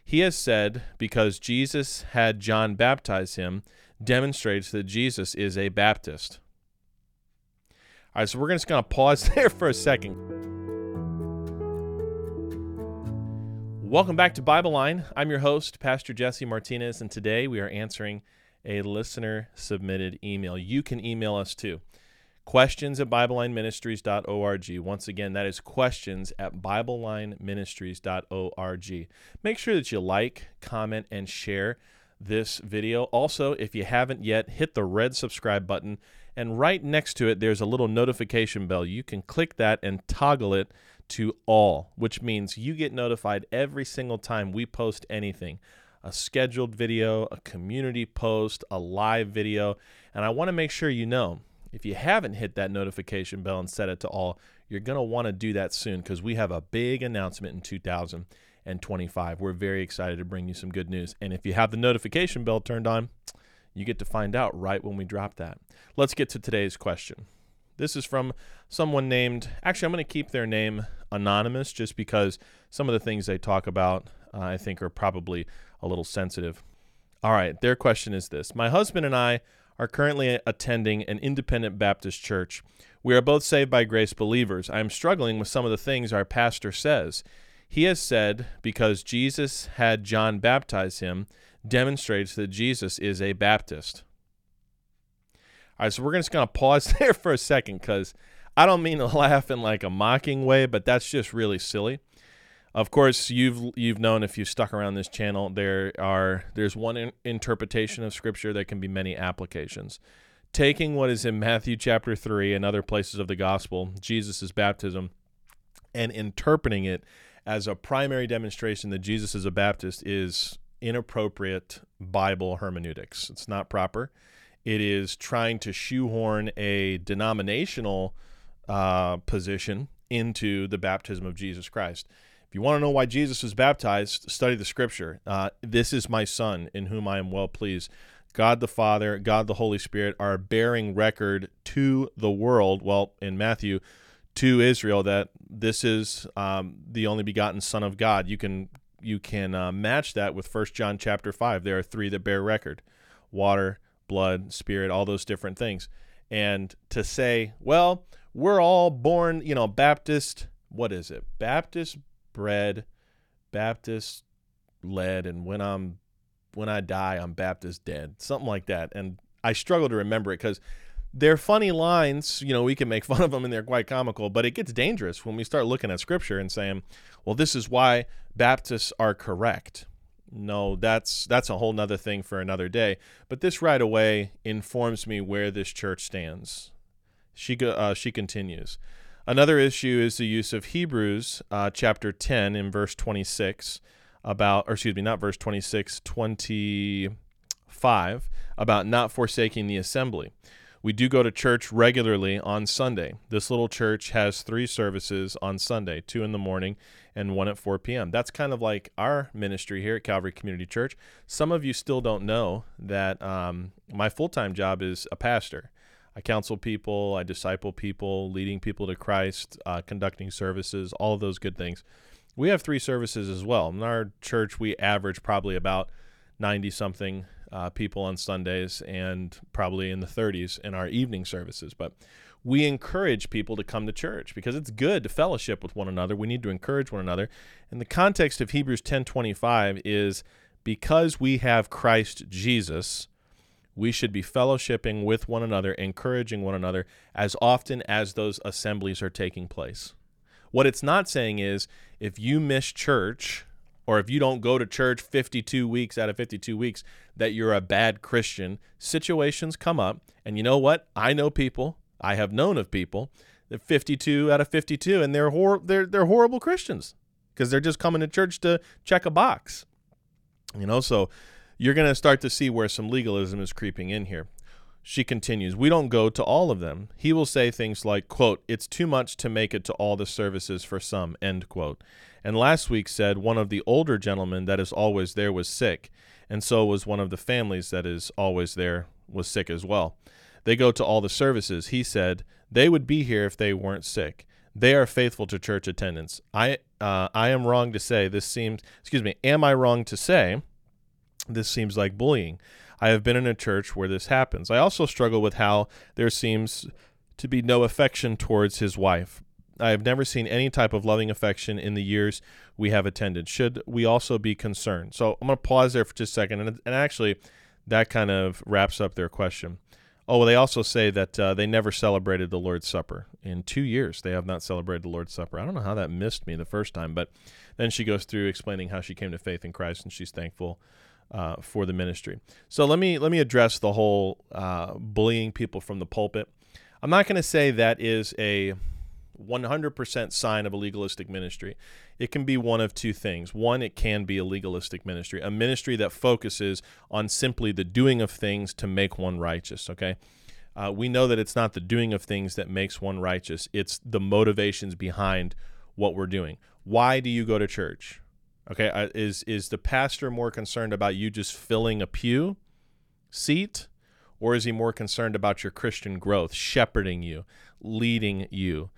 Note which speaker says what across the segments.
Speaker 1: He has said, because Jesus had John baptize him, demonstrates that Jesus is a Baptist. All right, so we're just going to pause there for a second. Welcome back to Bible Line. I'm your host, Pastor Jesse Martinez, and today we are answering a listener-submitted email. You can email us too. questions@BibleLineMinistries.org. Once again, that is questions@BibleLineMinistries.org. Make sure that you like, comment, and share this video. Also, if you haven't yet, hit the red subscribe button, and right next to it, there's a little notification bell. You can click that and toggle it to all, which means you get notified every single time we post anything. A scheduled video, a community post, a live video, and I want to make sure you know, if you haven't hit that notification bell and set it to all, you're going to want to do that soon because we have a big announcement in 2025. We're very excited to bring you some good news. And if you have the notification bell turned on, you get to find out right when we drop that. Let's get to today's question. This is from someone named, actually, I'm going to keep their name anonymous just because some of the things they talk about I think are probably a little sensitive. All right, their question is this. My husband and I are currently attending an independent Baptist church. We are both saved by grace believers. I am struggling with some of the things our pastor says. He has said, because Jesus had John baptize him, demonstrates that Jesus is a Baptist. All right, so we're just going to pause there for a second because I don't mean to laugh in like a mocking way, but that's just really silly. Of course, you've known if you've stuck around this channel, there's one interpretation of Scripture. There can be many applications. Taking what is in Matthew chapter 3 and other places of the gospel, Jesus' baptism, and interpreting it as a primary demonstration that Jesus is a Baptist is inappropriate Bible hermeneutics. It's not proper. It is trying to shoehorn a denominational position into the baptism of Jesus Christ. If you want to know why Jesus was baptized, study the Scripture. This is my Son, in whom I am well pleased. God the Father, God the Holy Spirit are bearing record to the world, well, in Matthew, to Israel, that this is the only begotten Son of God. You can match that with 1 John chapter 5. There are three that bear record: water, blood, spirit, all those different things. And to say, well, we're all born, Baptist, what is it? Baptist bred, Baptist led, and when I die, I'm Baptist dead. Something like that. And I struggle to remember it because they're funny lines. We can make fun of them and they're quite comical, but it gets dangerous when we start looking at Scripture and saying, well, this is why Baptists are correct. No, that's a whole nother thing for another day. But this right away informs me where this church stands. She continues. Another issue is the use of Hebrews chapter 10 in verse 26 not verse 26, 25, about not forsaking the assembly. We do go to church regularly on Sunday. This little church has 3 services on Sunday, 2 in the morning and 1 at 4 p.m. That's kind of like our ministry here at Calvary Community Church. Some of you still don't know that my full-time job is a pastor. I counsel people, I disciple people, leading people to Christ, conducting services, all of those good things. We have 3 services as well. In our church, we average probably about 90-something people on Sundays and probably in the 30s in our evening services. But we encourage people to come to church because it's good to fellowship with one another. We need to encourage one another. And the context of Hebrews 10:25 is because we have Christ Jesus, we should be fellowshipping with one another, encouraging one another as often as those assemblies are taking place. What it's not saying is if you miss church or if you don't go to church 52 weeks out of 52 weeks, that you're a bad Christian. Situations come up, and you know what? I know people, I have known of people that 52 out of 52, and they're horrible Christians because they're just coming to church to check a box. So you're going to start to see where some legalism is creeping in here. She continues, we don't go to all of them. He will say things like, quote, it's too much to make it to all the services for some, end quote. And last week said one of the older gentlemen that is always there was sick, and so was one of the families that is always there was sick as well. They go to all the services. He said they would be here if they weren't sick. They are faithful to church attendance. I I am wrong to say this seems, excuse me, am I wrong to say this seems like bullying? I have been in a church where this happens. I also struggle with how there seems to be no affection towards his wife. I have never seen any type of loving affection in the years we have attended. Should we also be concerned? So I'm going to pause there for just a second. And actually, that kind of wraps up their question. Oh, well, they also say that they never celebrated the Lord's Supper. In 2 years, they have not celebrated the Lord's Supper. I don't know how that missed me the first time, but then she goes through explaining how she came to faith in Christ, and she's thankful for the ministry. So let me address the whole bullying people from the pulpit. I'm not going to say that is a 100% sign of a legalistic ministry. It can be one of two things. One, it can be a legalistic ministry, a ministry that focuses on simply the doing of things to make one righteous, okay? We know that it's not the doing of things that makes one righteous. It's the motivations behind what we're doing. Why do you go to church? Okay, is the pastor more concerned about you just filling a pew seat, or is he more concerned about your Christian growth, shepherding you, leading you?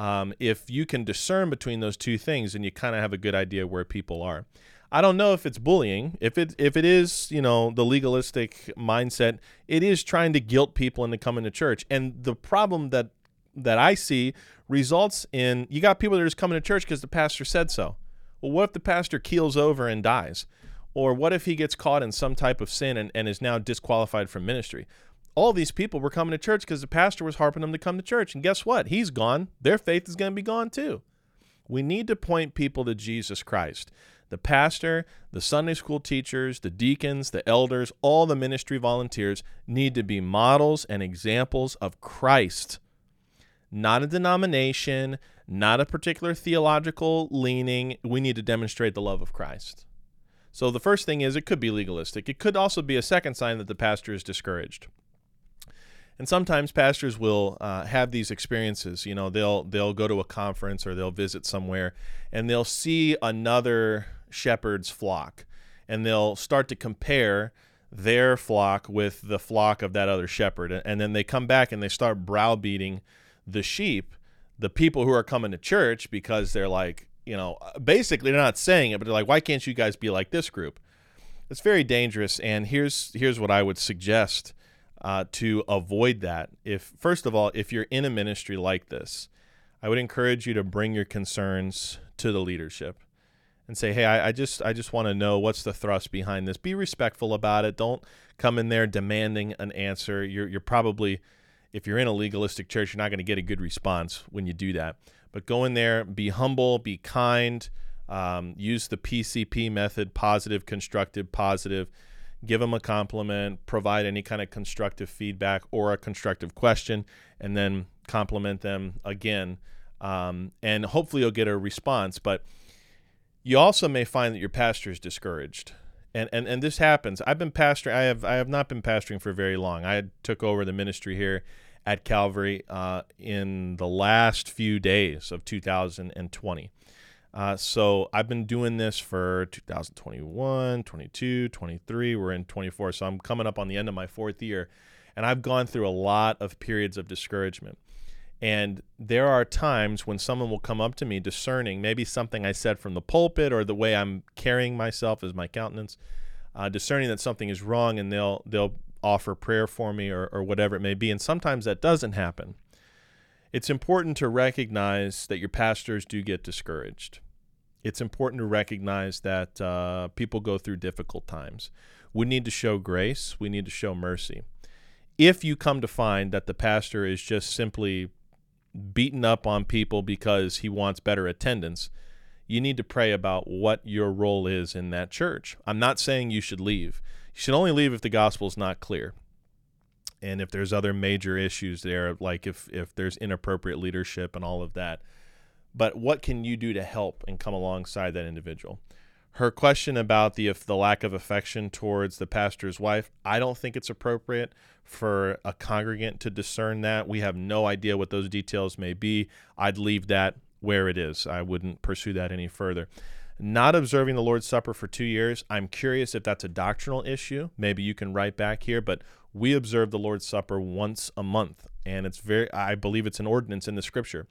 Speaker 1: If you can discern between those two things, then you kind of have a good idea where people are. I don't know if it's bullying. If it is, the legalistic mindset, it is trying to guilt people into coming to church. And the problem that I see results in, you got people that are just coming to church because the pastor said so. Well, what if the pastor keels over and dies? Or what if he gets caught in some type of sin and is now disqualified from ministry? All these people were coming to church because the pastor was harping them to come to church. And guess what? He's gone. Their faith is going to be gone too. We need to point people to Jesus Christ. The pastor, the Sunday school teachers, the deacons, the elders, all the ministry volunteers need to be models and examples of Christ. Not a denomination, not a particular theological leaning. We need to demonstrate the love of Christ. So the first thing is, it could be legalistic. It could also be a second sign that the pastor is discouraged. And sometimes pastors will have these experiences. They'll go to a conference or they'll visit somewhere, and they'll see another shepherd's flock, and they'll start to compare their flock with the flock of that other shepherd. And then they come back and they start browbeating the sheep, the people who are coming to church, because they're like, basically they're not saying it, but they're like, why can't you guys be like this group? It's very dangerous. And here's what I would suggest to avoid that. First of all, if you're in a ministry like this, I would encourage you to bring your concerns to the leadership and say, hey, I just want to know what's the thrust behind this. Be respectful about it. Don't come in there demanding an answer. You're probably, if you're in a legalistic church, you're not going to get a good response when you do that. But go in there, be humble, be kind, use the PCP method, positive, constructive, positive. Give them a compliment, provide any kind of constructive feedback or a constructive question, and then compliment them again. And hopefully you'll get a response. But you also may find that your pastor is discouraged. And this happens. I've been pastoring. I have not been pastoring for very long. I took over the ministry here at Calvary in the last few days of 2020. So I've been doing this for 2021, 22, 23. We're in 24. So I'm coming up on the end of my fourth year. And I've gone through a lot of periods of discouragement. And there are times when someone will come up to me discerning maybe something I said from the pulpit or the way I'm carrying myself as my countenance, discerning that something is wrong, and they'll offer prayer for me or whatever it may be. And sometimes that doesn't happen. It's important to recognize that your pastors do get discouraged. It's important to recognize that people go through difficult times. We need to show grace. We need to show mercy. If you come to find that the pastor is just simply beaten up on people because he wants better attendance, you need to pray about what your role is in that church. I'm not saying you should leave. You should only leave if the gospel is not clear. And if there's other major issues there, like if there's inappropriate leadership and all of that. But what can you do to help and come alongside that individual? Her question about the lack of affection towards the pastor's wife, I don't think it's appropriate for a congregant to discern that. We have no idea what those details may be. I'd leave that where it is. I wouldn't pursue that any further. Not observing the Lord's Supper for 2 years, I'm curious if that's a doctrinal issue. Maybe you can write back here, but we observe the Lord's Supper once a month, and I believe it's an ordinance in the Scripture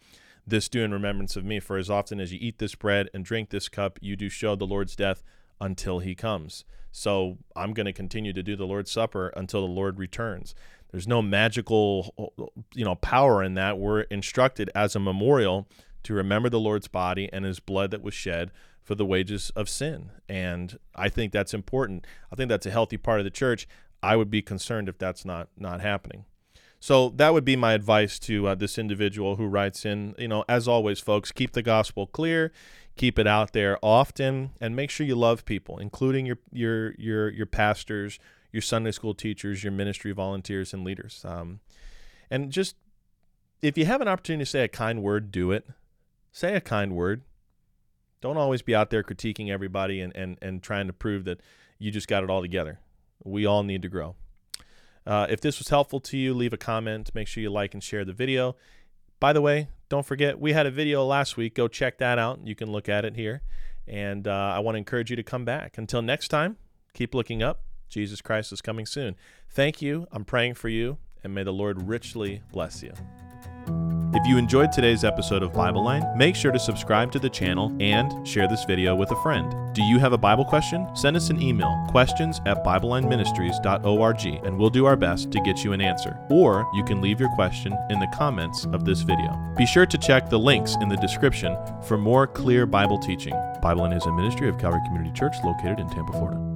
Speaker 1: This do in remembrance of me, for as often as you eat this bread and drink this cup, you do show the Lord's death until he comes. So I'm going to continue to do the Lord's Supper until the Lord returns. There's no magical, power in that. We're instructed as a memorial to remember the Lord's body and his blood that was shed for the wages of sin. And I think that's important. I think that's a healthy part of the church. I would be concerned if that's not happening. So that would be my advice to this individual who writes in. As always, folks, keep the gospel clear, keep it out there often, and make sure you love people, including your pastors, your Sunday school teachers, your ministry volunteers and leaders. And just, if you have an opportunity to say a kind word, do it. Say a kind word. Don't always be out there critiquing everybody and trying to prove that you just got it all together. We all need to grow. If this was helpful to you, leave a comment. Make sure you like and share the video. By the way, don't forget, we had a video last week. Go check that out. You can look at it here. And I want to encourage you to come back. Until next time, keep looking up. Jesus Christ is coming soon. Thank you. I'm praying for you, and may the Lord richly bless you. If you enjoyed today's episode of Bible Line, make sure to subscribe to the channel and share this video with a friend. Do you have a Bible question? Send us an email, questions@BibleLineMinistries.org, and we'll do our best to get you an answer. Or you can leave your question in the comments of this video. Be sure to check the links in the description for more clear Bible teaching. Bible Line is a ministry of Calvary Community Church located in Tampa, Florida.